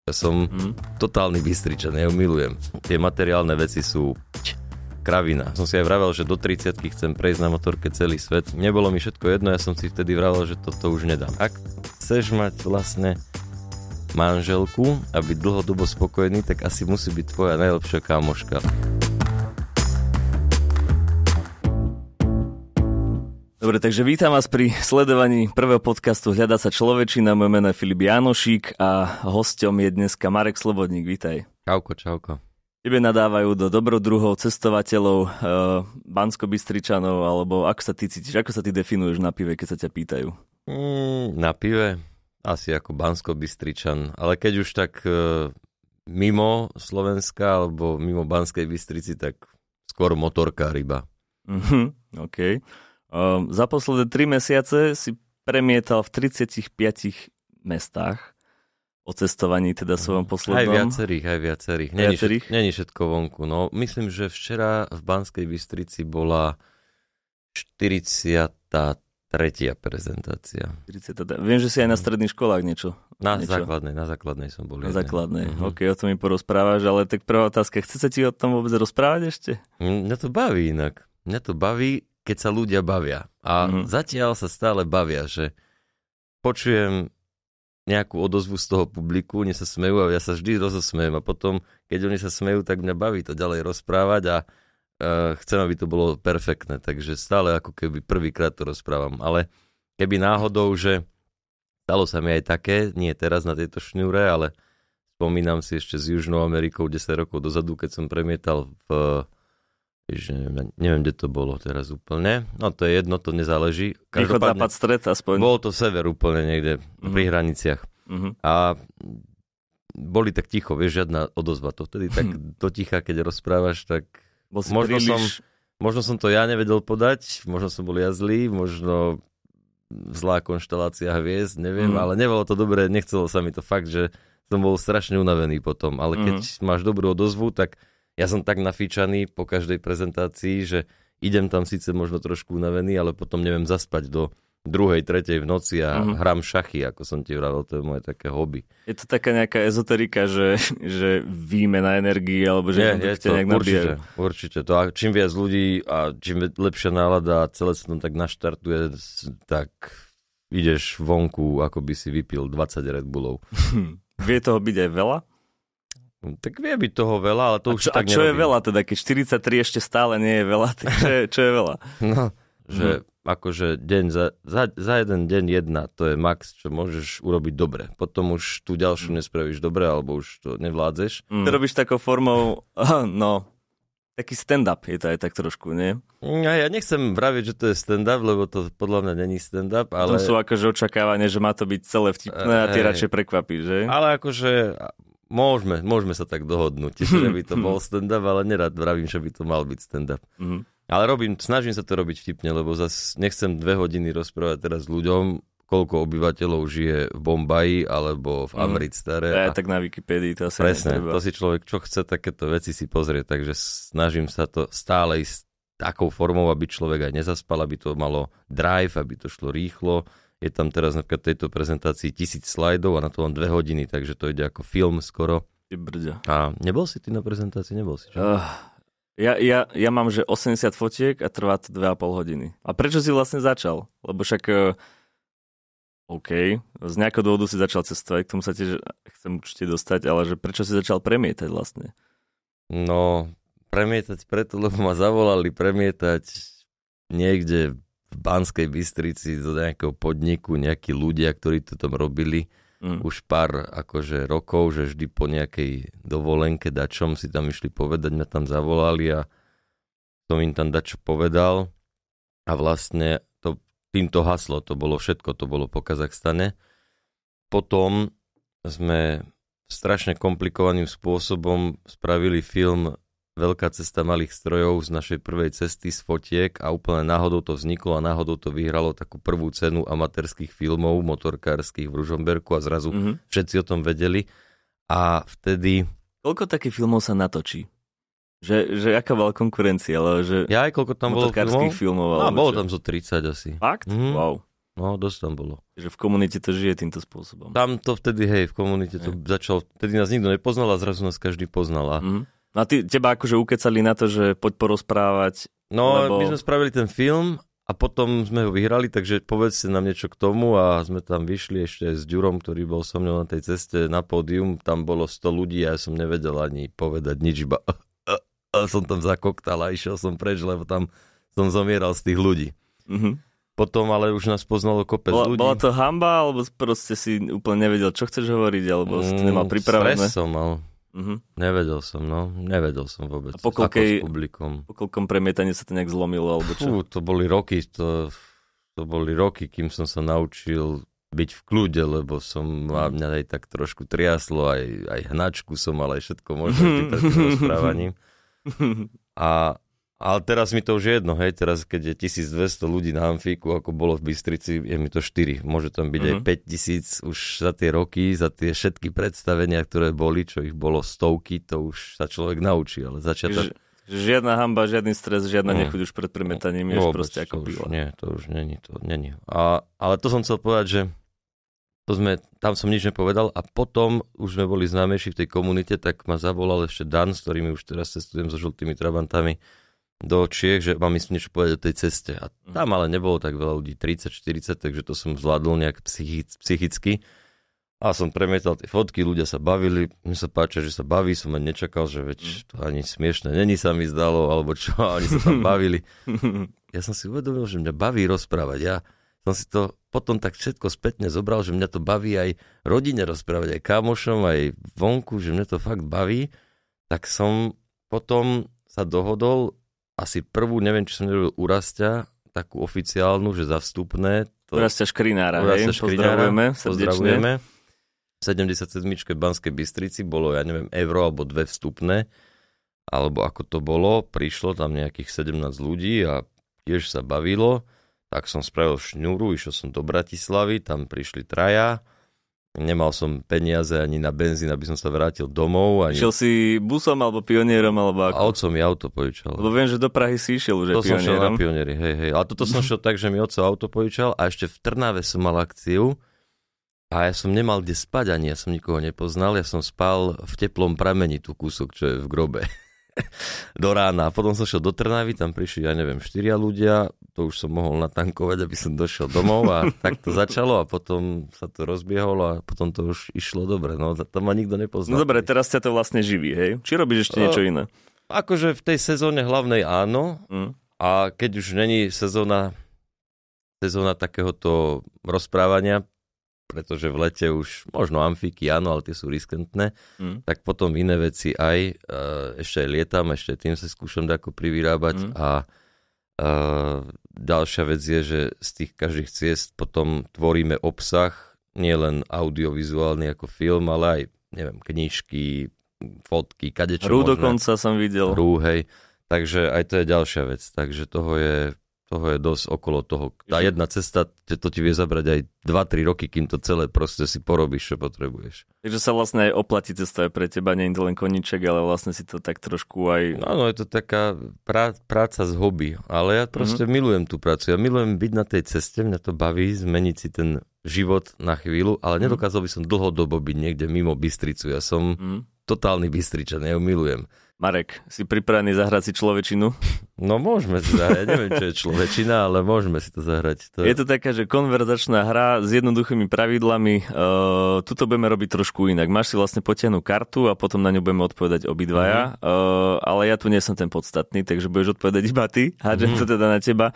Ja som totálny Bystričan, ja ju milujem. Tie materiálne veci sú kravina. Som si aj vravel, že do 30-ky chcem prejsť na motorke celý svet. Nebolo mi všetko jedno, ja som si vtedy vravel, že toto už nedám. Ak chceš mať vlastne manželku a byť dlhodobo spokojný, tak asi musí byť tvoja najlepšia kámoška. Dobre, takže vítam vás pri sledovaní prvého podcastu Hľadá sa človečina. Moje meno je Filip Jánošík a hosťom je dneska Marek Slobodník. Vítaj. Čauko. Tebe nadávajú do dobrodruhov, cestovateľov, Banskobystričanov, alebo ako sa ty cítiš, ako sa ty definuješ na pive, keď sa ťa pýtajú? Na pive? Asi ako Banskobystričan, ale keď už tak mimo Slovenska alebo mimo Banskej Bystrici, tak skôr motorka ryba. OK. Za posledné 3 mesiace si premietal v 35 mestách o cestovaní, teda svojom poslednom. Aj viacerých. Není všetko vonku. No, myslím, že včera v Banskej Bystrici bola 43. prezentácia. Viem, že si aj na stredných školách niečo. Na základnej som bol. Na základnej, OK, o tom mi porozprávaš, ale tak prvá otázka, chce sa ti o tom vôbec rozprávať ešte? Mňa to baví inak. Mňa to baví, keď sa ľudia bavia. A zatiaľ sa stále bavia, že počujem nejakú odozvu z toho publiku, oni sa smejú a ja sa vždy rozosmejem. A potom, keď oni sa smejú, tak mňa baví to ďalej rozprávať a chcem, aby to bolo perfektné. Takže stále ako keby prvýkrát to rozprávam. Ale keby náhodou, že stalo sa mi aj také, nie teraz na tejto šňúre, ale spomínam si ešte s Južnou Amerikou 10 rokov dozadu, keď som premietal neviem, kde to bolo teraz úplne. No to je jedno, to nezáleží. Východ, západ, stred aspoň. Bol to sever úplne niekde pri hraniciach. A boli tak ticho, vieš, žiadna odozva. To vtedy tak do ticha, keď rozprávaš, tak možno som to ja nevedel podať, možno som bol ja zlý, možno zlá konštelácia hviezd, neviem, ale nebolo to dobré, nechcelo sa mi to fakt, že som bol strašne unavený potom. Ale keď máš dobrú odozvu, tak ja som tak nafíčaný po každej prezentácii, že idem tam síce možno trošku unavený, ale potom neviem zaspať do 2., 3. v noci a hrám šachy, ako som ti vravel, to je moje také hobby. Je to taká nejaká ezoterika, že výmena energii, alebo že je to nejak nabíja? Určite. To, a čím viac ľudí a čím lepšia nálada a celé sa tam tak naštartuje, tak ideš vonku, ako by si vypil 20 Red Bullov. Vie toho byť aj veľa? Tak vie byť toho veľa, ale to už tak nerobím. A čo je veľa teda, keď 43 ešte stále nie je veľa, tak čo je veľa? No, že akože deň za jeden deň jedna, to je max, čo môžeš urobiť dobre. Potom už tú ďalšiu nespravíš dobre, alebo už to nevládzeš. To robíš takou formou, taký stand-up je to aj tak trošku, nie? Ja nechcem vraviť, že to je stand-up, lebo to podľa mňa není stand-up, ale... To sú akože očakávanie, že má to byť celé vtipné a ty radšej prekvapíš, že? Ale akože... Môžeme sa tak dohodnúť, že by to bol stand-up, ale nerad vravím, že by to mal byť stand-up. Ale snažím sa to robiť vtipne, lebo zase nechcem 2 hodiny rozprávať teraz ľuďom, koľko obyvateľov žije v Bombaji alebo v Amritsare. Ja tak na Wikipédii to asi presne, netreba. To si človek, čo chce, takéto veci si pozrie, takže snažím sa to stále ísť takou formou, aby človek aj nezaspal, aby to malo drive, aby to šlo rýchlo. Je tam teraz na tejto prezentácii 1000 slajdov a na to len 2 hodiny, takže to ide ako film skoro. A nebol si ty na prezentácii? Nebol si, že? Ja mám, že 80 fotiek a trvá to 2,5 hodiny. A prečo si vlastne začal? Lebo však OK, z nejakého dôvodu si začal cestovať, k tomu sa tiež chcem určite dostať, ale že prečo si začal premietať vlastne? No, premietať preto, lebo ma zavolali premietať niekde v Banskej Bystrici do nejakého podniku, nejakí ľudia, ktorí to tam robili už pár akože rokov, že vždy po nejakej dovolenke dačom si tam išli povedať, mňa tam zavolali a som im tam dačo povedal a vlastne týmto haslo, to bolo všetko, to bolo po Kazachstane. Potom sme strašne komplikovaným spôsobom spravili film Veľká cesta malých strojov z našej prvej cesty z fotiek a úplne náhodou to vzniklo a náhodou to vyhralo takú prvú cenu amatérskych filmov motorkárskych v Ružomberku a zrazu všetci o tom vedeli a vtedy... Koľko takých filmov sa natočí? Že aká bola konkurencia? Ale že ja aj koľko tam bolo filmov? No, bolo tam zo 30 asi. Fakt? Wow. dosť tam bolo. Že v komunite to žije týmto spôsobom. Tam to vtedy, v komunite to začal, vtedy nás nikto nepoznal a zrazu nás každý poznal. A teba akože ukecali na to, že poď porozprávať. No, my sme spravili ten film a potom sme ho vyhrali, takže povedzte nám niečo k tomu a sme tam vyšli ešte s Ďurom, ktorý bol so mnou na tej ceste na pódium. Tam bolo 100 ľudí a ja som nevedel ani povedať nič, iba som tam zakoktal a išiel som preč, lebo tam som zomieral z tých ľudí. Potom ale už nás poznalo kopec ľudí. Bola to hanba, alebo proste si úplne nevedel, čo chceš hovoriť, alebo si to nemal pripravené? Stres som mal. Nevedel som vôbec. A po koľkom premietaní sa to nejak zlomilo, alebo čo? To boli roky, to boli roky, kým som sa naučil byť v kľude, lebo mňa aj tak trošku triaslo, aj hnačku som mal, aj všetko možné pred tým rozprávaním. Ale teraz mi to už je jedno, teraz keď je 1200 ľudí na amfíku, ako bolo v Bystrici, je mi to 4. Môže tam byť aj 5000 už za tie roky, za tie všetky predstavenia, ktoré boli, čo ich bolo stovky, to už sa človek naučí, ale začiatok... Žiadna hanba, žiadny stres, žiadna nechuť už pred premietaním, ješ proste ako pila. Nie, to už není. Ale to som chcel povedať, že tam som nič nepovedal a potom už sme boli známejší v tej komunite, tak ma zavolal ešte Dan, s ktorými už teraz cestujem so žltými trabantami do Čiech, že mám niečo povedať o tej ceste. A tam ale nebolo tak veľa ľudí, 30-40, takže to som zvládol nejak psychicky. A som premietal tie fotky, ľudia sa bavili, mne sa páči, že sa baví, som ani nečakal, že veď to ani smiešné není, sa mi zdalo, alebo čo, oni sa tam bavili. Ja som si uvedomil, že mňa baví rozprávať. Ja som si to potom tak všetko spätne zobral, že mňa to baví aj rodine rozprávať, aj kamošom, aj vonku, že mňa to fakt baví. Tak som potom sa dohodol asi prvú, neviem, či som nerobil Urasťa, takú oficiálnu, že za vstupné. Urasťa Škrinára, pozdravujeme. V 77. Banskej Bystrici bolo, ja neviem, euro alebo 2 vstupné, alebo ako to bolo, prišlo tam nejakých 17 ľudí a tiež sa bavilo, tak som spravil šňúru, išiel som do Bratislavy, tam prišli 3. Nemal som peniaze ani na benzín, aby som sa vrátil domov. Išiel si busom alebo pionierom? Alebo ako? A otco mi auto požičal. Lebo viem, že do Prahy si išiel už aj pionierom. To som šiel na pionieri, hej. Ale toto som šiel tak, že mi otco auto požičal a ešte v Trnave som mal akciu a ja som nemal kde spať ani, ja som nikoho nepoznal. Ja som spal v teplom prameni tu kúsok, čo je v grobe. Do rána. A potom som šiel do Trnavy, tam prišli, ja neviem, 4 ľudia, to už som mohol natankovať, aby som došiel domov a tak to začalo a potom sa to rozbiehalo a potom to už išlo dobre, no to ma nikto nepoznal. No dobre, teraz ťa to vlastne živí, hej? Či robíš ešte niečo iné? Akože v tej sezóne hlavnej áno a keď už není sezóna takéhoto rozprávania, pretože v lete už možno amfíky, áno, ale tie sú riskantné, tak potom iné veci aj, ešte aj lietam, ešte tým sa skúšam dako privyrábať a ďalšia vec je, že z tých každých ciest potom tvoríme obsah, nie len audiovizuálny ako film, ale aj, neviem, knižky, fotky, kadečo možné. Dokonca som videl. Hej, takže aj to je ďalšia vec, takže toho je dosť okolo toho. Tá jedna cesta, to ti vie zabrať aj 2-3 roky, kým to celé proste si porobíš, čo potrebuješ. Takže sa vlastne aj oplatí cesta pre teba, nie je to len koníček, ale vlastne si to tak trošku aj... Áno, je to taká práca z hobby, ale ja proste milujem tú prácu. Ja milujem byť na tej ceste, mňa to baví, zmeniť si ten život na chvíľu, ale nedokázal by som dlhodobo byť niekde mimo Bystricu. Ja som totálny Bystričan, ja ju milujem. Marek, si pripravený zahrať si človečinu? No môžeme si zahrať, neviem, čo je človečina, ale môžeme si to zahrať. Je to taká, že konverzačná hra s jednoduchými pravidlami. Tuto budeme robiť trošku inak. Máš si vlastne potiahnuť kartu a potom na ňu budeme odpovedať obidvaja. Ale ja tu nie som ten podstatný, takže budeš odpovedať iba ty. Hádžem to teda na teba.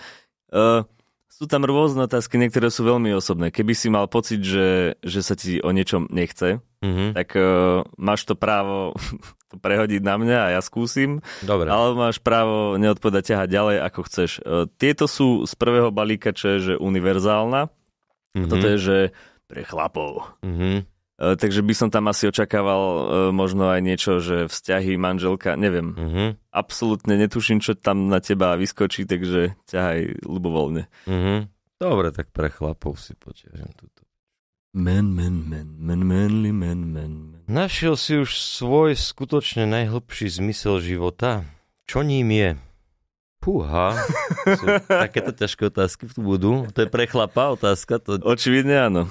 Sú tam rôzne otázky, niektoré sú veľmi osobné. Keby si mal pocit, že sa ti o niečom nechce, tak máš to právo to prehodiť na mňa a ja skúsim. Dobre. Ale máš právo neodpovedať ťahať ďalej, ako chceš. Tieto sú z prvého balíka, čo je že univerzálna. Toto je, že pre chlapov. Takže by som tam asi očakával možno aj niečo, že vzťahy, manželka, neviem. Absolútne netuším, čo tam na teba vyskočí, takže ťahaj ľubovoľne. Dobre, tak pre chlapov si potiažem túto. Men. Našiel si už svoj skutočne najhlbší zmysel života? Čo ním je? Fúha, takéto ťažké otázky tu budú. To je pre chlapa otázka. To... Očividne áno.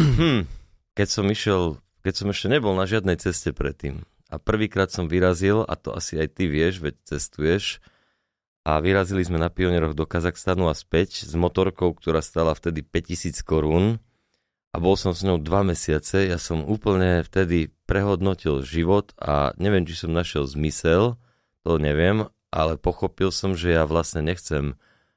Keď som ešte nebol na žiadnej ceste predtým a prvýkrát som vyrazil, a to asi aj ty vieš, veď cestuješ, a vyrazili sme na Pionieroch do Kazachstanu a späť s motorkou, ktorá stála vtedy 5000 korún a bol som s ňou 2 mesiace. Ja som úplne vtedy prehodnotil život a neviem, či som našiel zmysel, to neviem, ale pochopil som, že ja vlastne nechcem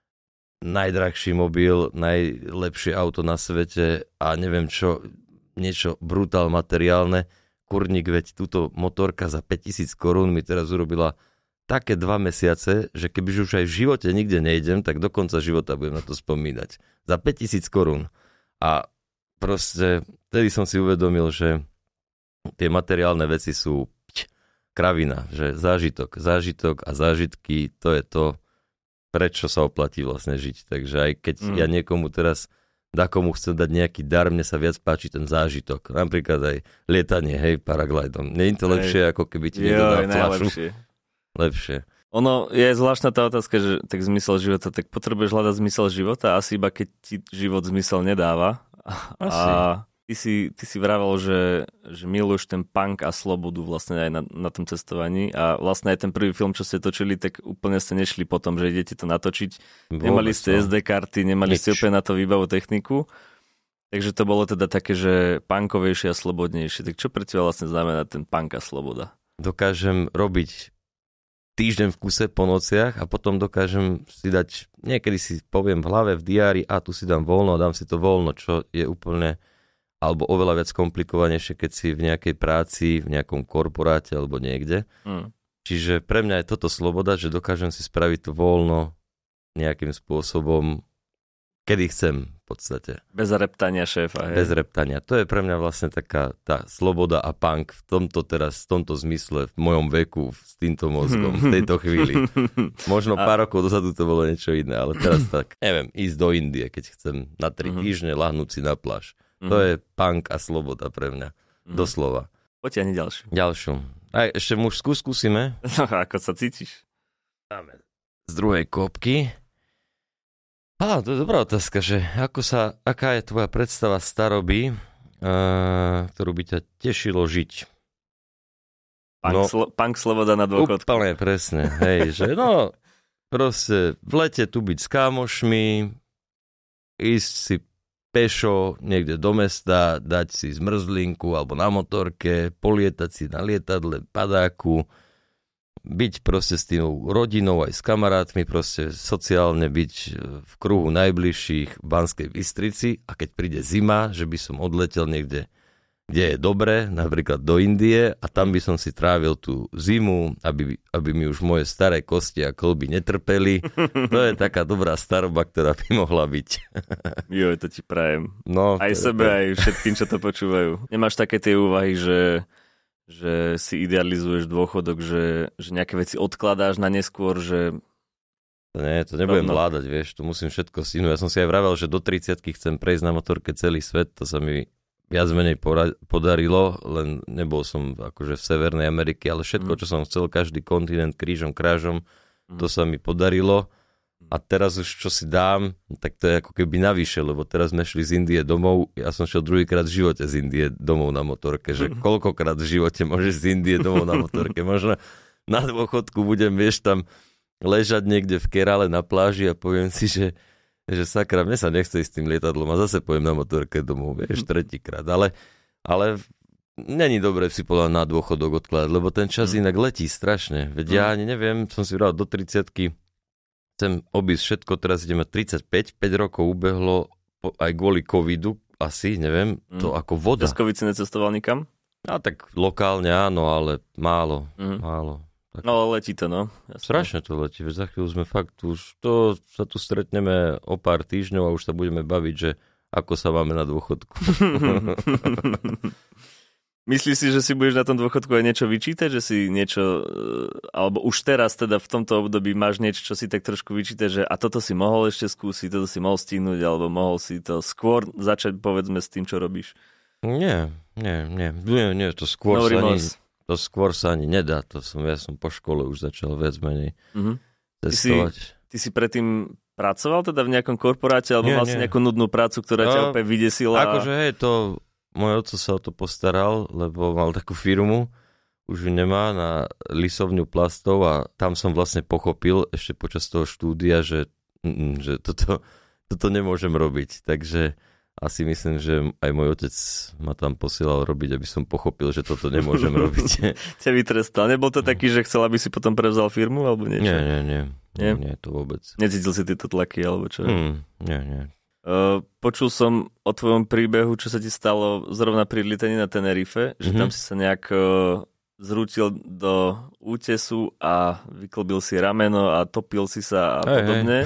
najdrahší mobil, najlepšie auto na svete a neviem čo, niečo brutál materiálne. Kurník, veď túto motorka za 5000 korún mi teraz urobila také 2 mesiace, že kebyže už aj v živote nikde nejdem, tak do konca života budem na to spomínať. Za 5000 korún. A proste vtedy som si uvedomil, že tie materiálne veci sú kravina, že zážitok a zážitky, to je to, prečo sa oplatí vlastne žiť. Takže aj keď ja niekomu teraz komu chcem dať nejaký dar, mne sa viac páči ten zážitok. Napríklad aj lietanie, hej, paraglidom. Nie je to lepšie, ako keby ti niekto dal fľašu. Lepšie. Ono je zvláštna tá otázka, že tak zmysel života, tak potrebuješ hľadať zmysel života, asi iba keď ti život zmysel nedáva. Asi. A ty si vravel, že miluješ ten punk a slobodu vlastne aj na tom cestovaní a vlastne aj ten prvý film, čo ste točili, tak úplne ste nešli po tom, že idete to natočiť. Nemali ste SD karty, nemali ste úplne na to výbavu techniku. Takže to bolo teda také, že punkovejšie a slobodnejšie. Tak čo pre teba vlastne znamená ten punk a sloboda? Dokážem robiť týždeň v kuse po nociach a potom dokážem si dať, niekedy si poviem v hlave, v diári, a tu si dám voľno, dám si to voľno, čo je úplne, alebo oveľa viac komplikovanejšie, keď si v nejakej práci, v nejakom korporáte alebo niekde. Čiže pre mňa je toto sloboda, že dokážem si spraviť to voľno nejakým spôsobom, kedy chcem v podstate. Bez reptania šéfa. Hej? Bez reptania. To je pre mňa vlastne taká tá sloboda a punk v tomto zmysle, v mojom veku, s týmto mozgom, v tejto chvíli. Možno pár rokov dozadu to bolo niečo iné, ale teraz tak, neviem, ísť do Indie, keď chcem na 3 týždne lahnúť si na pláž. To je punk a sloboda pre mňa. Doslova. Poďte ani Ďalšiu. Aj ešte mužskú skúsime. No, ako sa cítiš? Dáme z druhej kôpky. To je dobrá otázka, že aká je tvoja predstava staroby, ktorú by ťa tešilo žiť? Punk sloboda na dôchodku. Úplne presne, hej, že proste v lete tu byť s kámošmi, ísť si pešo niekde do mesta, dať si zmrzlinku alebo na motorke, polietať si na lietadle, padáku, byť proste s tým rodinou aj s kamarátmi, proste sociálne byť v kruhu najbližších v Banskej Bystrici a keď príde zima, že by som odletel niekde, kde je dobre, napríklad do Indie a tam by som si trávil tú zimu, aby mi už moje staré kosti a kĺby netrpeli. To je taká dobrá staroba, ktorá by mohla byť. Jo, to ti prajem. No, aj sebe, aj všetkým, čo to počúvajú. Nemáš také tie úvahy, že si idealizuješ dôchodok, že nejaké veci odkladáš na neskôr, že... To nebudem vládať, vieš, tu musím všetko stihnúť. Ja som si aj vravel, že do 30-ky chcem prejsť na motorke celý svet, to sa mi viac menej podarilo, len nebol som akože v Severnej Amerike, ale všetko, čo som chcel, každý kontinent krížom, krážom, to sa mi podarilo. A teraz už čo si dám, tak to je ako keby navyše, lebo teraz sme šli z Indie domov, ja som šiel druhýkrát v živote z Indie domov na motorke, že koľkokrát v živote môžeš z Indie domov na motorke, možno na dôchodku budem, vieš, tam ležať niekde v Kerale na pláži a poviem si, že sakra, mne sa nechce ísť s tým lietadlom a zase pojem na motorke domov, vieš, tretíkrát, ale není dobre si povedať na dôchodok odkladať, lebo ten čas inak letí strašne, veď ja ani neviem, som si vral do 30-ky chcem obísť všetko, teraz ideme 35, 5 rokov ubehlo aj kvôli covidu, asi, neviem, to ako voda. Bez covid si necestoval nikam? Tak lokálne áno, ale málo. Tak. No letí to, no. Jasne. Strašne to letí, veď za chvíľu sme fakt už, sa tu stretneme o pár týždňov a už sa budeme baviť, že ako sa máme na dôchodku. Myslíš si, že si budeš na tom dôchodku aj niečo vyčítať, že si niečo, alebo už teraz teda v tomto období máš niečo, čo si tak trošku vyčítať, že a toto si mohol ešte skúsiť, toto si mohol stihnúť, alebo mohol si to skôr začať, povedzme, s tým, čo robíš? Nie, to skôr sa ani nedá, ja som po škole už začal viac menej testovať. ty si predtým pracoval teda v nejakom korporáte, alebo mal si nejakú nudnú prácu, ktorá ťa úplne vydesila? Akože môj otco sa o to postaral, lebo mal takú firmu, už ju nemá, na lisovňu plastov a tam som vlastne pochopil ešte počas toho štúdia, že toto nemôžem robiť. Takže asi myslím, že aj môj otec ma tam posielal robiť, aby som pochopil, že toto nemôžem robiť. Ťa vytrestal. Nebol to taký, že chcel, aby si potom prevzal firmu, alebo niečo? Nie, to vôbec. Necítil si tieto tlaky, alebo čo? Nie. Počul som o tvojom príbehu, čo sa ti stalo zrovna pri lietaní na Tenerife, že tam si sa nejak zrútil do útesu a vyklbil si rameno a topil si sa a podobne.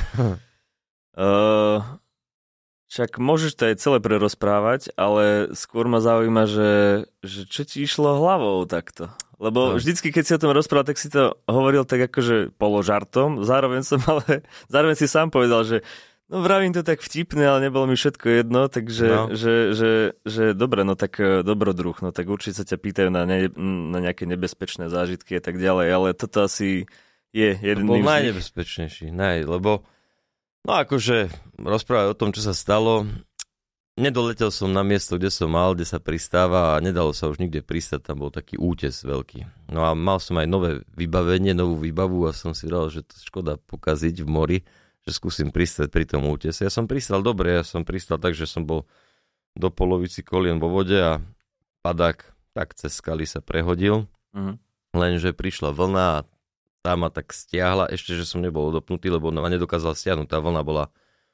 Však môžeš to aj celé prerozprávať, ale skôr ma zaujíma, že čo ti išlo hlavou takto. Lebo vždycky, keď si o tom rozprával, tak si to hovoril tak akože položartom. Zároveň si sám povedal, že no vravím to tak vtipne, ale nebolo mi všetko jedno, takže že dobre, no tak dobrodruh, no tak určite sa ťa pýtajú na nejaké nebezpečné zážitky a tak ďalej, ale toto asi je jeden z nich. Bol najnebezpečnejší, lebo no akože rozprávať o tom, čo sa stalo, nedoletel som na miesto, kde som mal, kde sa pristáva a nedalo sa už nikde pristať, tam bol taký útes veľký. No a mal som aj nové vybavenie, novú výbavu a som si dal, že to škoda pokaziť v mori, že skúsim pristať pri tom útese. Ja som pristal dobre, tak, že som bol do polovici kolien vo vode a padák tak cez skaly sa prehodil. Lenže prišla vlna a tá ma tak stiahla, ešte, že som nebol odopnutý, lebo ma nedokázal stiahnuť. Tá vlna bola,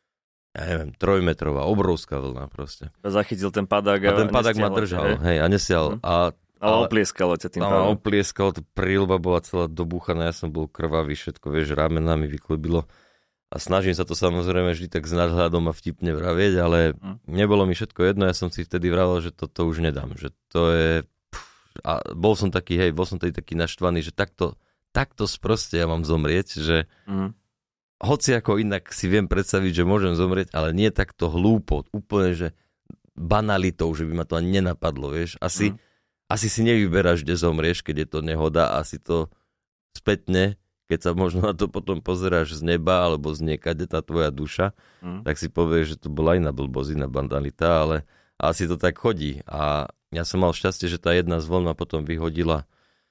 3-metrová, obrovská vlna proste. Zachytil ten padák a ten padák ma držal, a nesial. Ale oplieskalo ťa tým pádom. Oplieskalo, to príľba bola celá dobúchaná, ja som bol krvavý, všetko, vieš, ramena mi vyklobilo. A snažím sa to samozrejme vždy tak s nadhľadom a vtipne vravieť, ale nebolo mi všetko jedno, ja som si vtedy vravel, že toto už nedám, že to je... A bol som taký naštvaný, že takto sproste ja mám zomrieť, že hoci ako inak si viem predstaviť, že môžem zomrieť, ale nie takto hlúpo, úplne, že banalitou, že by ma to ani nenapadlo, vieš. Asi si nevyberáš, kde zomrieš, keď je to nehoda, asi to spätne, keď sa možno na to potom pozeráš z neba alebo z niekade tá tvoja duša, tak si povieš, že to bola iná blbosť, iná banalita, ale asi to tak chodí. A ja som mal šťastie, že tá jedna z vln ma potom vyhodila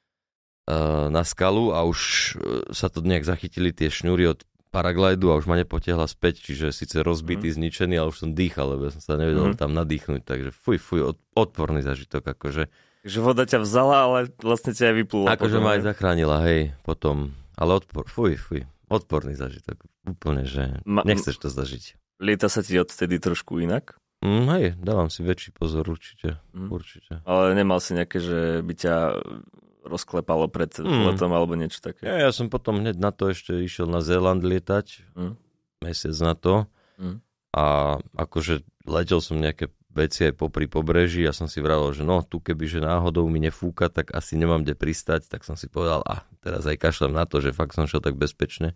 na skalu a už sa to nejak zachytili tie šňúry od paraglidu a už ma nepotiahla späť, čiže síce rozbitý, zničený, ale už som dýchal, lebo som sa nevedel tam nadýchnuť, takže fuj, odporný zažitok, akože. Takže voda ťa vzala, ale vlastne ťa aj vyplula. Akože ma aj zachránila, hej, potom, ale odporný zažitok, úplne, že nechceš to zažiť. Lieta sa ti odtedy trošku inak? Hej, dávam si väčší pozor, určite. Ale nemal si nejaké, že by ťa rozklepalo pred letom alebo niečo také? Ja som potom hneď na to ešte išiel na Zéland lietať, mesiac na to a akože letel som nejaké veci aj popri pobreží a som si vravel, že no tu kebyže náhodou mi nefúka, tak asi nemám kde pristať, tak som si povedal, teraz aj kašľam na to, že fakt som šiel tak bezpečne.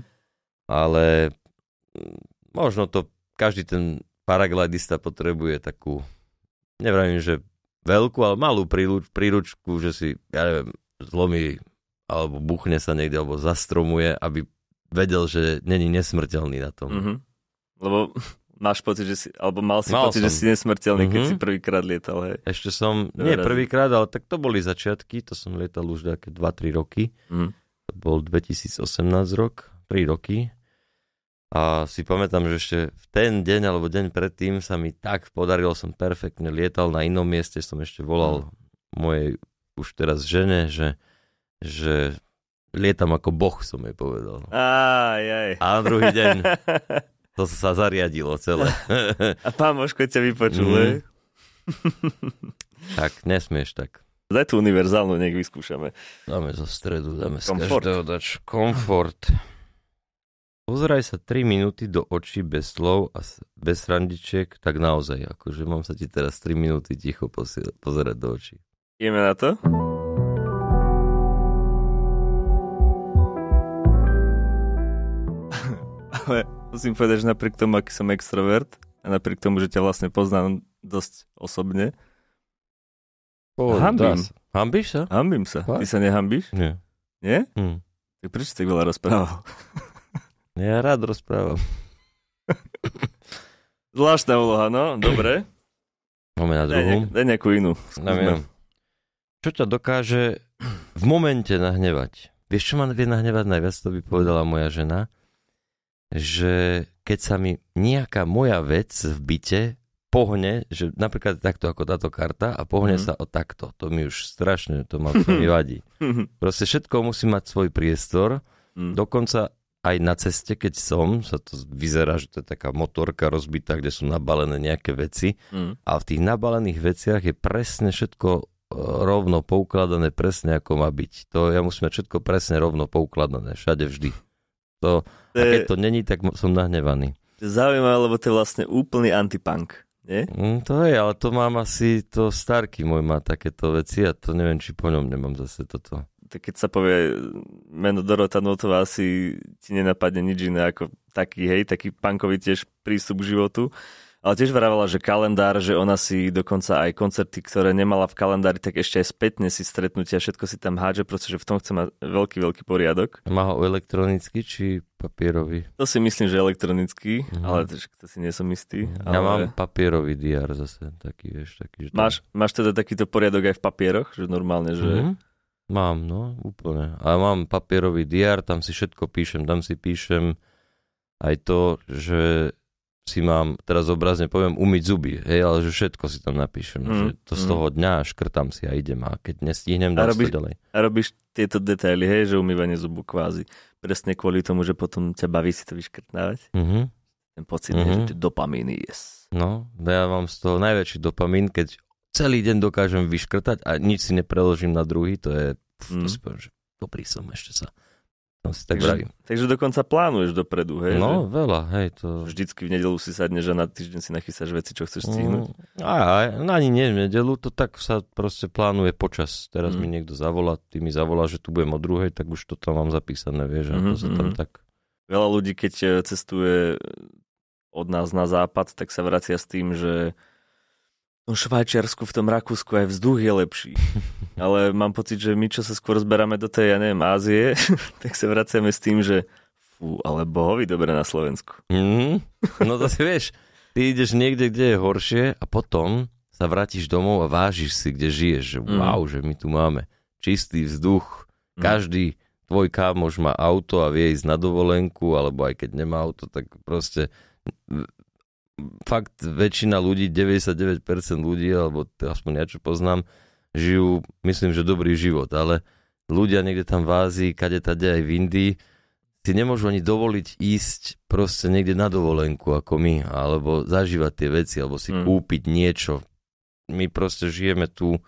Ale možno to každý ten paraglidista potrebuje takú, nevravím, že veľkú, ale malú príručku, že si, ja neviem, zlomí alebo buchne sa niekde, alebo zastromuje, aby vedel, že není nesmrteľný na tom. Lebo máš pocit, že si, alebo mal pocit, že si nesmrteľný, keď si prvýkrát lietal, hej? Ešte som, nie prvýkrát, ale tak to boli začiatky, to som lietal už také 2-3 roky. To bol 2018 rok, 3 roky. A si pamätám, že ešte v ten deň alebo deň predtým sa mi tak podarilo, som perfektne lietal na inom mieste, som ešte volal mojej už teraz žene, že lietam ako boh, som jej povedal. A na druhý deň to sa zariadilo celé. A pán Moško ťa vypočul, Tak, nesmieš tak. Daj tú univerzálnu, nech vyskúšame. Dáme zo stredu, dáme z každého dač komfort. Pozeraj sa 3 minúty do očí bez slov a bez randičiek, tak naozaj, akože mám sa ti teraz 3 minúty ticho pozerať do očí. Ideme na to? Ale musím povedať, že napriek tomu, aký som extrovert a napriek tomu, že ťa vlastne poznám dosť osobne, hambím. Hambíš sa? Hambím sa. Ty sa nehambíš? Nie. Nie? Tak prečo si tak veľa rozprával? Ja rád rozprávam. Zvláštna úloha, no, dobre. Máme na druhú. Daj nejakú inú. Čo ťa dokáže v momente nahnevať? Vieš, čo ma vie nahnevať najviac? To by povedala moja žena. Že keď sa mi nejaká moja vec v byte pohne, že napríklad takto ako táto karta a pohne sa o takto. To mi už strašne, to mi vadí. Proste všetko musí mať svoj priestor. Dokonca aj na ceste, keď sa to vyzerá, že to je taká motorka rozbitá, kde sú nabalené nejaké veci. A v tých nabalených veciach je presne všetko rovno poukladané, presne ako má byť. To ja musím mať všetko presne rovno poukladané, všade vždy. A keď to není, tak som nahnevaný. Zaujímavé, lebo to je vlastne úplný antipunk. Nie? To je, ale to mám asi, to Starky môj má takéto veci a to neviem, či po ňom nemám zase toto. Tak keď sa povie meno Dorota Nótová, asi ti nenapadne nič iné ako taký punkový tiež prístup k životu. Ale tiež vravala, že kalendár, že ona si dokonca aj koncerty, ktoré nemala v kalendári, tak ešte aj spätne si stretnutia, všetko si tam hádže, pretože v tom chce mať veľký poriadok. Má ho elektronicky či papierový? To si myslím, že elektronicky, ale to si nie som istý. Ja mám papierový diár zase, taký, vieš, taký. Že máš teda takýto poriadok aj v papieroch, že normálne, že... Mám, no, úplne. A mám papierový diár, tam si všetko píšem, aj to, že si mám, teraz obrazne poviem, umyť zuby, hej, ale že všetko si tam napíšem, že to z toho dňa škrtám si a idem a keď nestihnem, dám si to ďalej. A robíš tieto detaily, hej, že umývanie zubu kvázi, presne kvôli tomu, že potom ťa baví si to vyškrtnávať. Ten pocit, že tie dopamíny, yes. No, ja mám z toho najväčší dopamín, keď celý deň dokážem vyškrtať a nič si nepreložím na druhý, to je, to si poviem, že dobrý som ešte sa. Takže dokonca plánuješ dopredu, hej? No, veľa, hej. To... Vždycky v nedeľu si sadneš a na týždeň si nachystáš veci, čo chceš stihnúť. Ani nie v nedeľu, to tak sa proste plánuje počas. Teraz mi niekto zavolá, ty mi zavolá, že tu budem o 2:00, tak už to tam mám zapísané, vieš. To sa tam tak... Veľa ľudí, keď cestuje od nás na západ, tak sa vracia s tým, že v Švajčiarsku, v tom Rakúsku aj vzduch je lepší. Ale mám pocit, že my, čo sa skôr zberáme do tej, Ázie, tak sa vraciame s tým, že ale bohovi dobre na Slovensku. No to si vieš, ty ideš niekde, kde je horšie a potom sa vrátiš domov a vážiš si, kde žiješ. Že wow, že my tu máme čistý vzduch. Každý tvoj kámoš má auto a vie ísť na dovolenku, alebo aj keď nemá auto, tak proste... Fakt väčšina ľudí, 99% ľudí, alebo aspoň ja čo poznám, žijú, myslím, že dobrý život, ale ľudia niekde tam v Ázii, kade aj v Indii, si nemôžu ani dovoliť ísť proste niekde na dovolenku ako my, alebo zažívať tie veci, alebo si kúpiť niečo. My proste žijeme tu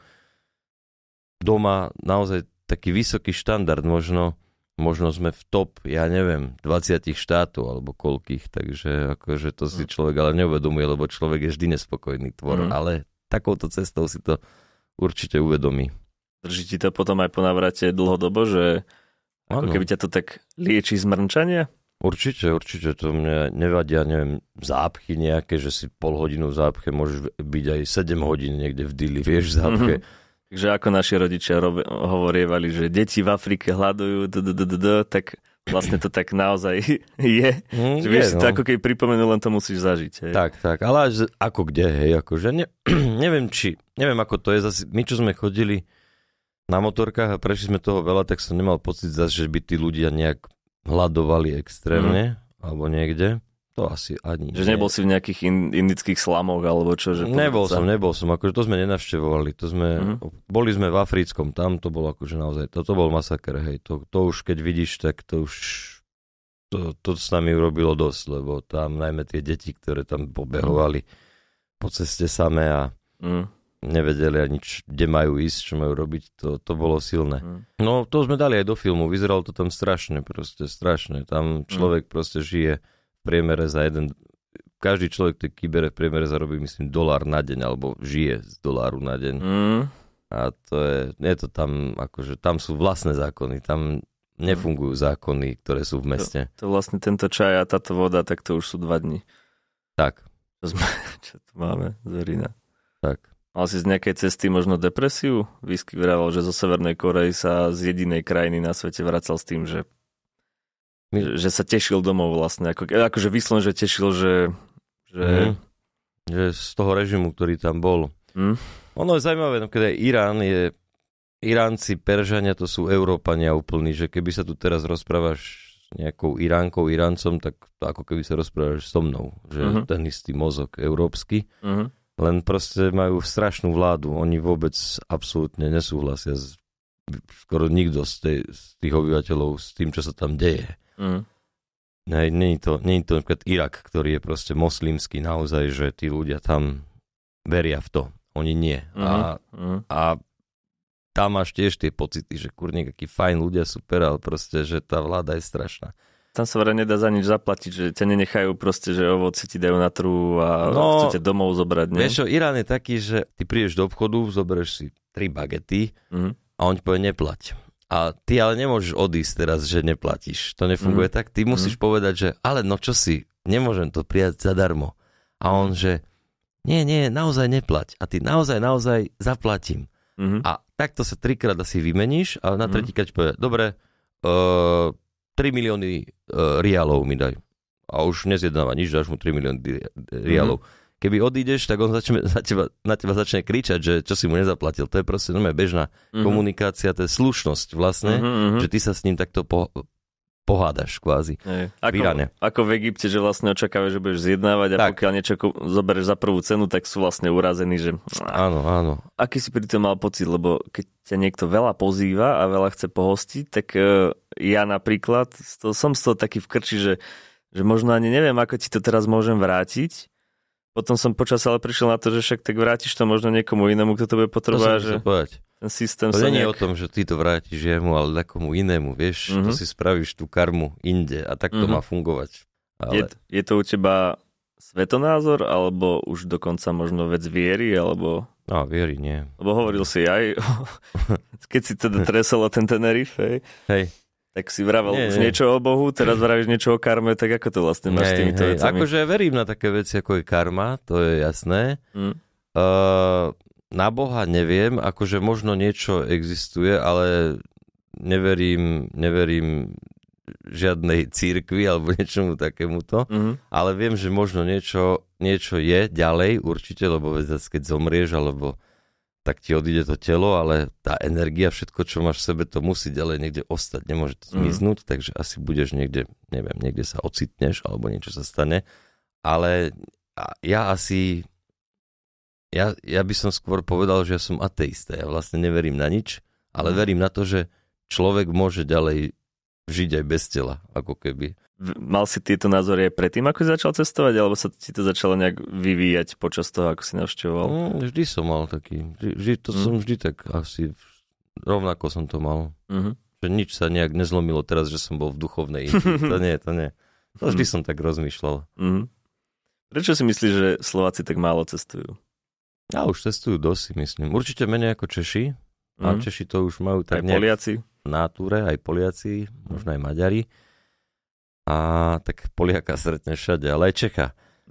doma naozaj taký vysoký štandard, možno sme v top, ja neviem, 20 štátov alebo koľkých, takže akože to si človek ale neuvedomuje, lebo človek je vždy nespokojný tvor, ale takouto cestou si to určite uvedomí. Drží ti to potom aj po návrate dlhodobo, že ako keby ťa to tak lieči z mrnčania? Určite, to mne nevadia, neviem, zápchy nejaké, že si pol hodinu v zápche, môžeš byť aj 7 hodín niekde v dili, vieš, v zápche. Takže ako naši rodičia hovorievali, že deti v Afrike hľadujú, tak vlastne to tak naozaj je. Že vieš, to ako keď pripomenú, len to musíš zažiť. Hej. Tak, ale ako kde, hej, akože neviem ako to je, zase my, čo sme chodili na motorkách a prešli sme toho veľa, tak som nemal pocit zase, že by tí ľudia nejak hľadovali extrémne, alebo niekde. To asi ani že nebol si v nejakých indických slamoch, alebo čo? Že nebol som, akože to sme nenavštevovali, boli sme v africkom, tam to bolo akože naozaj, toto bol masaker, hej, to už keď vidíš, tak to už, to s nami urobilo dosť, lebo tam najmä tie deti, ktoré tam pobehovali po ceste samé a nevedeli ani, kde majú ísť, čo majú robiť, to bolo silné. No, to sme dali aj do filmu, vyzeralo to tam strašne, tam človek proste žije v priemere za každý človek tej kybere v priemere zarobí, myslím, $1 na deň, alebo žije z $1 na deň. A to je to tam, akože tam sú vlastné zákony, tam nefungujú zákony, ktoré sú v meste. To vlastne tento čaj a táto voda, tak to už sú 2 dni. Tak. Čo tu máme, Zorina. Tak. Mal si z nejakej cesty možno depresiu? Whisky vravel, že zo Severnej Korei sa z jedinej krajiny na svete vracal s tým, že Že sa tešil domov vlastne. Akože vyslovene, že tešil, že... Že z toho režimu, ktorý tam bol. Ono je zaujímavé, keď Iránci, Peržania, to sú Európania úplní, že keby sa tu teraz rozprávaš s nejakou Iránkou, Iráncom, tak to ako keby sa rozprávaš so mnou, že ten istý mozog európsky, len proste majú strašnú vládu, oni vôbec absolútne nesúhlasia skoro nikto z tých obyvateľov s tým, čo sa tam deje. Nie je to napríklad Irak, ktorý je proste moslimský naozaj, že tí ľudia tam veria v to, oni nie. A tam máš tiež tie pocity, že kurník, aký fajn ľudia, super, ale proste, že tá vláda je strašná. Tam sa vraj nedá za nič zaplatiť, že ťa nenechajú proste, že ovoci ti dajú na trhu a chcú ťa domov zobrať, nie? Vieš čo, Irán je taký, že ty prídeš do obchodu, zoberieš si 3 bagety a on ti povie neplať. A ty ale nemôžeš odísť teraz, že neplatíš. To nefunguje tak. Ty musíš povedať, že ale no čo si, nemôžem to prijať zadarmo. A on, že nie, naozaj neplať. A ty naozaj zaplatím. A takto sa 3-krát asi vymeníš a na tretíkrát ti povie, dobre, 3 milióny riálov mi daj. A už nezjednáva nič, dáš mu 3 milióny riálov. Keby odídeš, tak on na teba začne kričať, že čo si mu nezaplatil. To je proste bežná komunikácia, to je slušnosť vlastne, že ty sa s ním takto pohádaš kvázi. Ako v Egypte, že vlastne očakávaš, že budeš zjednávať a pokiaľ niečo zoberieš za prvú cenu, tak sú vlastne urazení, že... Áno. Aký si pri tom mal pocit, lebo keď ťa niekto veľa pozýva a veľa chce pohostiť, tak ja napríklad som z toho taký v krči, že možno ani neviem, ako ti to teraz môžem vrátiť. Potom som počas ale prišiel na to, že však tak vrátiš to možno niekomu inému, kto to bude potrebovať, že ten systém to nie je o tom, že ty to vrátiš jemu, ale takomu inému, vieš, to si spravíš tú karmu inde a tak to má fungovať. Ale... Je to u teba svetonázor, alebo už dokonca možno vec viery, alebo... No, viery nie. Lebo hovoril si aj, keď si teda tresol o ten Tenerife, hej. Tak si vravel už niečo o Bohu, teraz vravíš niečo o karme, tak ako to vlastne máš s týmito vecami? Akože verím na také veci, ako je karma, to je jasné. Na Boha neviem, akože možno niečo existuje, ale neverím žiadnej cirkvi alebo niečomu takémuto, ale viem, že možno niečo je ďalej určite, lebo keď zomrieš, alebo tak ti odíde to telo, ale tá energia, všetko, čo máš v sebe, to musí ďalej niekde ostať, nemôže to zmiznúť, takže asi budeš niekde, neviem, niekde sa ocitneš, alebo niečo sa stane, ale ja by som skôr povedal, že ja som ateista, ja vlastne neverím na nič, ale verím na to, že človek môže ďalej žiť aj bez tela, ako keby. Mal si tieto názory aj predtým, ako si začal cestovať, alebo sa ti to začalo nejak vyvíjať počas toho, ako si navštevoval? Vždy som mal taký, som vždy tak asi rovnako som to mal. Že nič sa nejak nezlomilo teraz, že som bol v duchovnej inti. To nie. To vždy som tak rozmýšľal. Prečo si myslíš, že Slováci tak málo cestujú? Ja už cestujú dosť, myslím. Určite menej ako Češi. A Češi to už majú tak nejak... Aj Poliaci? V natúre, aj Poliaci, možno aj Maďari. A tak Poliaka stretne všade, ale aj Čecha.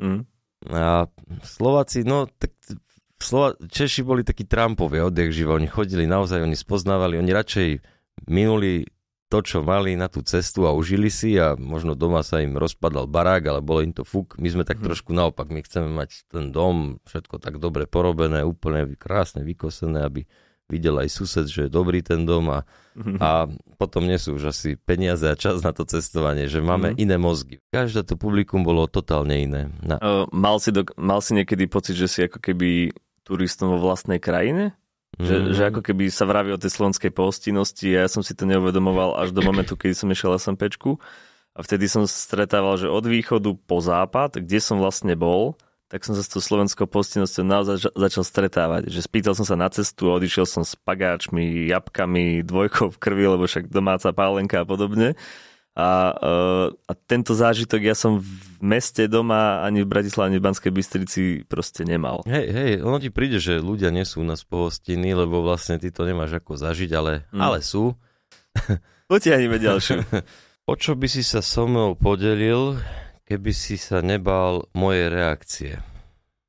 A Slováci, tak Češi boli takí Trumpovia odjak živa. Oni chodili naozaj, oni spoznávali, oni radšej minuli to, čo mali na tú cestu a užili si a možno doma sa im rozpadal barák, ale bolo im to fuk. My sme tak trošku naopak, my chceme mať ten dom, všetko tak dobre porobené, úplne krásne vykosené, aby videl aj sused, že je dobrý ten dom a potom nie sú už asi peniaze a čas na to cestovanie, že máme iné mozgy. Každé to publikum bolo totálne iné. Mal si niekedy pocit, že si ako keby turistom vo vlastnej krajine? Že ako keby sa vraví o tej slovenskej pohostinnosti a ja som si to neuvedomoval až do momentu, keď som išiel SMPčku a vtedy som stretával, že od východu po západ, kde som vlastne bol, tak som sa s tou slovenskou pohostinnosťou naozaj začal stretávať. Že spýtal som sa na cestu a odišiel som s pagáčmi, jabkami, dvojkou v krvi, lebo však domáca pálenka a podobne. A tento zážitok ja som v meste doma ani v Bratislave, ani v Banskej Bystrici proste nemal. Hej, ono ti príde, že ľudia nie sú u nás pohostiny, lebo vlastne ty to nemáš ako zažiť, ale sú. Potiahni me ďalšiu. O čo by si sa so mnou podelil, keby si sa nebál mojej reakcie?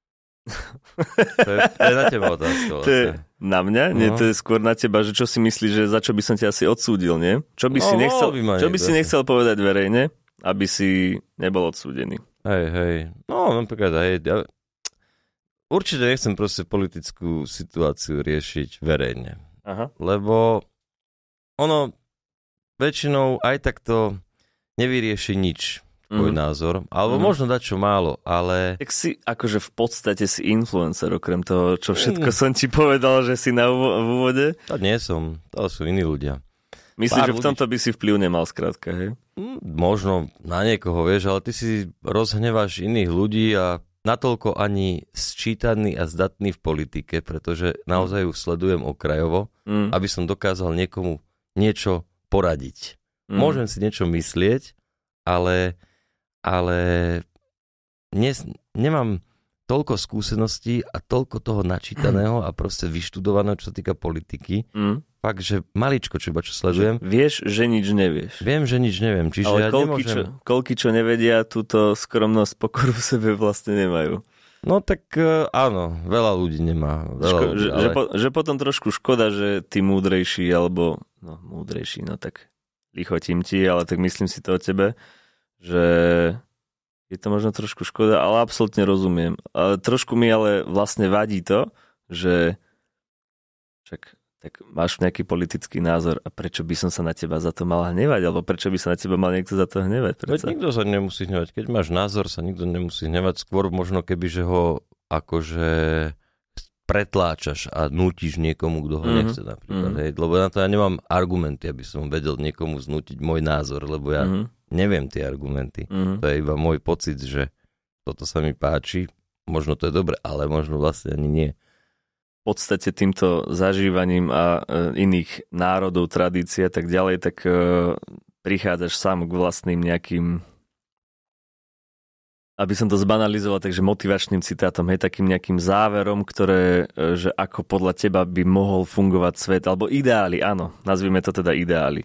To je na teba otázka. To je na mňa? No. Nie, to je skôr na teba, že čo si myslíš, že za čo by som ťa asi odsúdil, nie? Čo by si nechcel povedať verejne, aby si nebol odsúdený? Hej. No, napríklad, ja určite nechcem proste politickú situáciu riešiť verejne. Aha. Lebo ono väčšinou aj takto nevyrieši nič, tvoj názor. Alebo možno dať čo málo, ale... Tak si akože v podstate si influencer, okrem toho, čo všetko som ti povedal, že si v úvode. To nie som, to sú iní ľudia. Myslíš, že v tomto by si vplyv nemal skrátka, hej? Možno na niekoho, vieš, ale ty si rozhneváš iných ľudí a natoľko ani sčítaný a zdatný v politike, pretože naozaj ju sledujem okrajovo, aby som dokázal niekomu niečo poradiť. Môžem si niečo myslieť, ale nemám toľko skúseností a toľko toho načítaného a proste vyštudovaného, čo sa týka politiky. Fakt, že maličko, čo sledujem. Vieš, že nič nevieš. Viem, že nič neviem. Čiže ale ja nemôžem... koľky, čo nevedia, túto skromnosť, pokoru v sebe vlastne nemajú. No tak áno, veľa ľudí nemá. Že potom trošku škoda, že tí múdrejší, alebo múdrejší, tak lichotím ti, ale tak myslím si to o tebe, že je to možno trošku škoda, ale absolútne rozumiem. Ale trošku mi ale vlastne vadí to, že tak máš nejaký politický názor a prečo by som sa na teba za to mal hnevať? Alebo prečo by sa na teba mal niekto za to hnevať? Nikto sa nemusí hnevať. Keď máš názor, sa nikto nemusí hnevať. Skôr možno keby, že ho akože pretláčaš a nútiš niekomu, kto ho nechce napríklad. Hej. Lebo na to ja nemám argumenty, aby som vedel niekomu znútiť môj názor, lebo ja neviem tie argumenty. To je iba môj pocit, že toto sa mi páči. Možno to je dobre, ale možno vlastne ani nie. V podstate týmto zažívaním a iných národov, tradícií a tak ďalej, tak prichádzaš sám k vlastným nejakým, aby som to zbanalizoval, takže motivačným citátom, takým nejakým záverom, ktoré, že ako podľa teba by mohol fungovať svet, alebo ideály, áno, nazvime to teda ideály.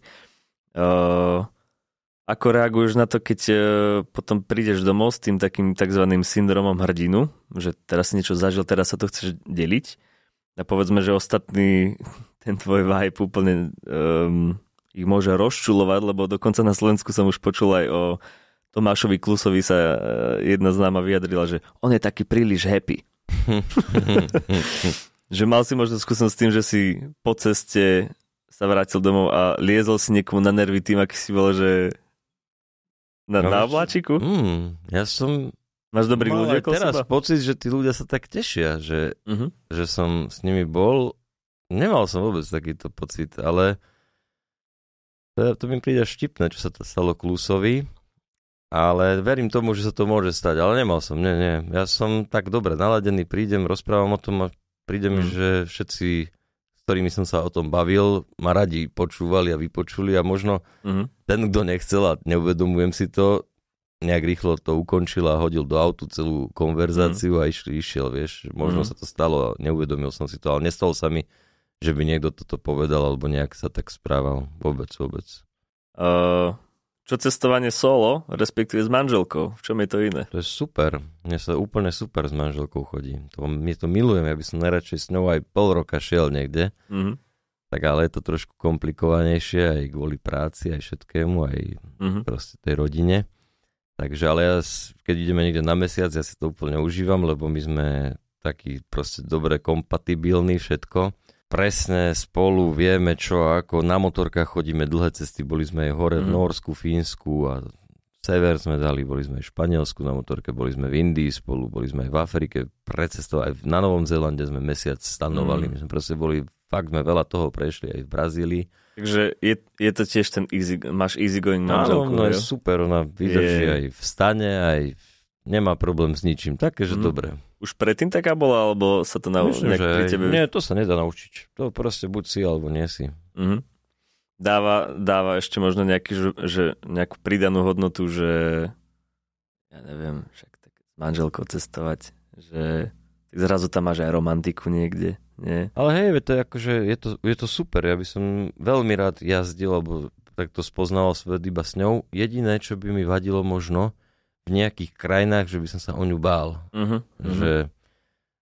Ako reaguješ na to, keď potom prídeš domov s tým takým takzvaným syndromom hrdinu, že teraz si niečo zažil, teraz sa to chceš deliť? A povedzme, že ostatný, ten tvoj vibe úplne ich môže rozčulovať, lebo dokonca na Slovensku som už počul aj o Tomášovi Klusovi sa jedna známa vyjadrila, že on je taký príliš happy. Že mal si možno skúsenosť s tým, že si po ceste sa vrátil domov a liezol si niekomu na nervy tým, aký si bol, že na obláčiku? Máš dobrých ľudí okolo teraz seba? Pocit, že tí ľudia sa tak tešia, že som s nimi bol. Nemal som vôbec takýto pocit, ale to mi príde štipné, čo sa to stalo Klusovi. Ale verím tomu, že sa to môže stať. Ale nemal som, nie. Ja som tak dobre naladený, prídem, rozprávam o tom a príde mi, že všetci, s ktorými som sa o tom bavil, ma radi počúvali a vypočuli a možno ten, kto nechcel a neuvedomujem si to, nejak rýchlo to ukončil a hodil do autu celú konverzáciu a išiel, vieš. Možno sa to stalo a neuvedomil som si to, ale nestalo sa mi, že by niekto toto povedal alebo nejak sa tak správal. Vôbec. Čo cestovanie solo, respektíve s manželkou? V čom je to iné? To je super. Mne sa úplne super s manželkou chodí. Mne to milujem, ja by som najradšej s ňou aj pol roka šiel niekde. Tak ale je to trošku komplikovanejšie aj kvôli práci, aj všetkému, aj proste tej rodine. Takže ale ja, keď ideme niekde na mesiac, ja si to úplne užívam, lebo my sme takí proste dobre kompatibilní všetko. Presne spolu vieme čo, ako na motorkách chodíme dlhé cesty, boli sme aj hore v Norsku, Fínsku a sever sme dali, boli sme aj v Španielsku na motorke, boli sme v Indii spolu, boli sme aj v Afrike, precestovali, aj na Novom Zélande sme mesiac stanovali, my sme proste boli, fakt sme veľa toho prešli aj v Brazílii. Takže je to tiež ten máš easygoing manželku. Áno, je super, ona vydrží aj v stane, aj nemá problém s ničím, také, že dobre. Už predtým taká bola, alebo sa to Myslím, že pri tebe... Nie, to sa nedá naučiť. To proste buď si, alebo nie si. Dáva ešte možno nejakú pridanú hodnotu, že ja neviem, však tak s manželkou cestovať, že zrazu tam máš aj romantiku niekde, nie? Ale hej, to je akože, je to super, ja by som veľmi rád jazdil, alebo takto spoznával svet iba s ňou. Jediné, čo by mi vadilo možno v nejakých krajinách, že by som sa o ňu bál. Že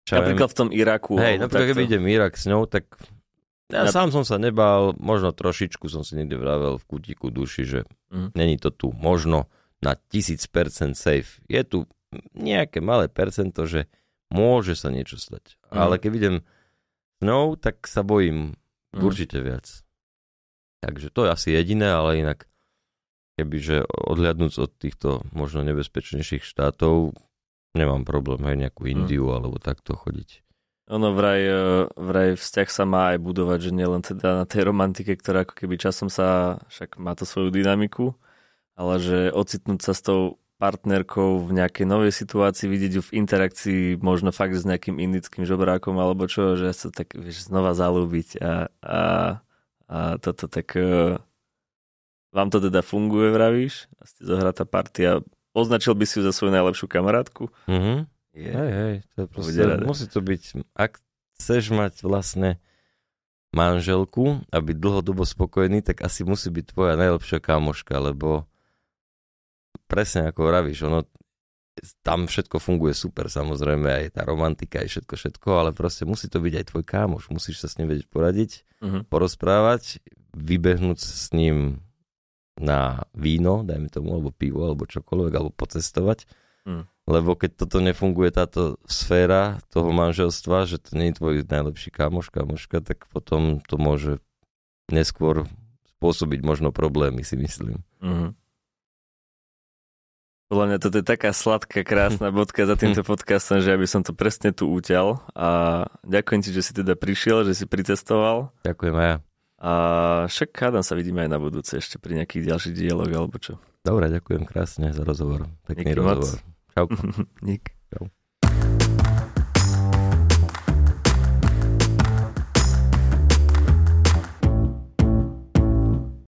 Napríklad v tom Iraku. Hej, napríklad keby idem Irak s ňou, tak ja sám som sa nebál, možno trošičku som si niekde vravel v kútiku duši, že není to tu možno na 1000% safe. Je tu nejaké malé percento, že môže sa niečo stať. Ale keď idem s ňou, tak sa bojím určite viac. Takže to je asi jediné, ale inak kebyže odhľadnúť od týchto možno nebezpečnejších štátov, nemám problém aj nejakú Indiu alebo takto chodiť. Ono vraj vzťah sa má aj budovať, že nielen teda na tej romantike, ktorá ako keby časom sa, však má to svoju dynamiku, ale že ocitnúť sa s tou partnerkou v nejakej novej situácii, vidieť ju v interakcii možno fakt s nejakým indickým žobrákom alebo čo, že sa tak znova zalúbiť a toto tak vám to teda funguje, vravíš? A ste zohratá partia. Označil by si ju za svoju najlepšiu kamarátku? Hej, to je proste, musí to byť, ak chceš mať vlastne manželku a byť dlhodobo spokojný, tak asi musí byť tvoja najlepšia kamoška, lebo presne ako vravíš, ono tam všetko funguje super, samozrejme aj tá romantika, aj všetko, ale proste musí to byť aj tvoj kámoš, musíš sa s ním vedieť poradiť, porozprávať, vybehnúť s ním na víno, dajme tomu, alebo pivo, alebo čokoľvek, alebo pocestovať, lebo keď toto nefunguje, táto sféra toho manželstva, že to nie je tvoj najlepší kámoška, tak potom to môže neskôr spôsobiť možno problémy, si myslím. Podľa mňa toto je taká sladká, krásna bodka za týmto podcastom, že ja by som to presne tu utiaľ. A ďakujem ti, že si teda prišiel, že si pricestoval. Ďakujem aj ja. A však hádam sa vidíme aj na budúce ešte pri nejakých ďalších dialogoch alebo čo. Dobre, ďakujem krásne za rozhovor. Pekný rozhovor. Čau. Dík. Čau.